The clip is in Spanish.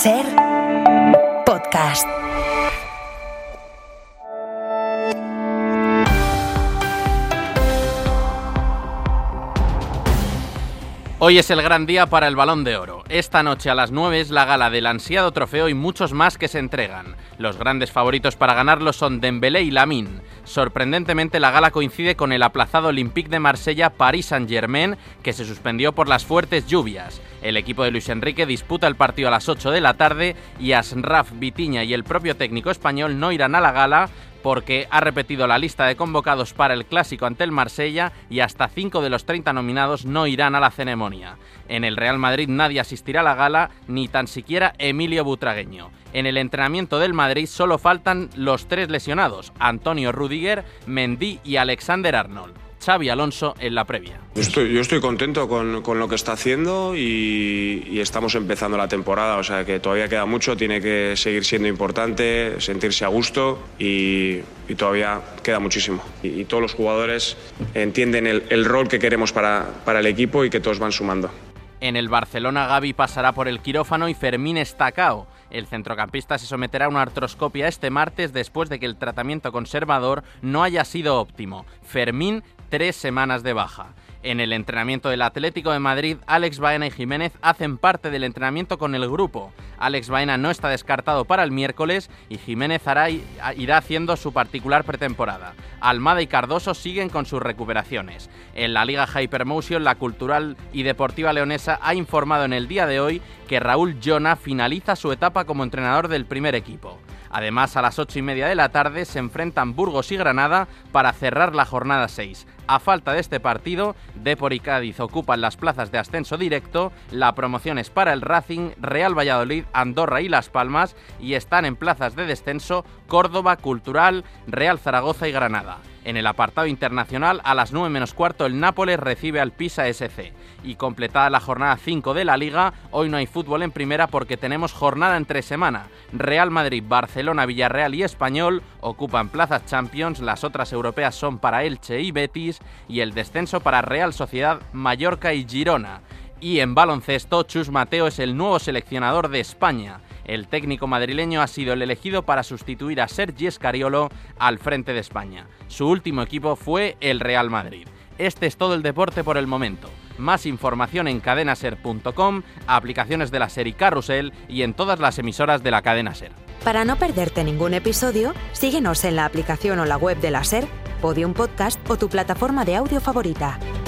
SER Podcast. Hoy es el gran día para el Balón de Oro. Esta noche a las 9 es la gala del ansiado trofeo y muchos más que se entregan. Los grandes favoritos para ganarlo son Dembélé y Lamine. Sorprendentemente, la gala coincide con el aplazado Olympique de Marsella-Paris Saint-Germain, que se suspendió por las fuertes lluvias. El equipo de Luis Enrique disputa el partido a las 8 de la tarde y Achraf, Vitinha y el propio técnico español no irán a la gala porque ha repetido la lista de convocados para el clásico ante el Marsella y hasta 5 de los 30 nominados no irán a la ceremonia. En el Real Madrid nadie asistirá a la gala, ni tan siquiera Emilio Butragueño. En el entrenamiento del Madrid solo faltan los 3 lesionados, Antonio Rüdiger, Mendy y Alexander Arnold. Xabi Alonso en la previa. Yo estoy contento con lo que está haciendo y estamos empezando la temporada, o sea que todavía queda mucho, tiene que seguir siendo importante, sentirse a gusto y todavía queda muchísimo. Y todos los jugadores entienden el rol que queremos para el equipo y que todos van sumando. En el Barcelona, Gavi pasará por el quirófano y Fermín está cao. El centrocampista se someterá a una artroscopia este martes después de que el tratamiento conservador no haya sido óptimo. Fermín, 3 semanas de baja. En el entrenamiento del Atlético de Madrid, Alex Baena y Jiménez hacen parte del entrenamiento con el grupo. Alex Baena no está descartado para el miércoles y Jiménez irá haciendo su particular pretemporada. Almada y Cardoso siguen con sus recuperaciones. En la Liga Hypermotion, la Cultural y Deportiva Leonesa ha informado en el día de hoy que Raúl Llona finaliza su etapa como entrenador del primer equipo. Además, a las 8:30 de la tarde se enfrentan Burgos y Granada para cerrar la jornada 6. A falta de este partido, Depor y Cádiz ocupan las plazas de ascenso directo, la promoción es para el Racing, Real Valladolid, Andorra y Las Palmas y están en plazas de descenso Córdoba, Cultural, Real Zaragoza y Granada. En el apartado internacional, a las 9:15 el Nápoles recibe al Pisa SC. Y completada la jornada 5 de la Liga, hoy no hay fútbol en primera porque tenemos jornada entre semana. Real Madrid, Barcelona, Villarreal y Español ocupan plazas Champions, las otras europeas son para Elche y Betis y el descenso para Real Sociedad, Mallorca y Girona. Y en baloncesto, Chus Mateo es el nuevo seleccionador de España. El técnico madrileño ha sido el elegido para sustituir a Sergi Scariolo al frente de España. Su último equipo fue el Real Madrid. Este es todo el deporte por el momento. Más información en cadenaser.com, aplicaciones de la SER y Carrusel y en todas las emisoras de la cadena SER. Para no perderte ningún episodio, síguenos en la aplicación o la web de la SER, Podium Podcast o tu plataforma de audio favorita.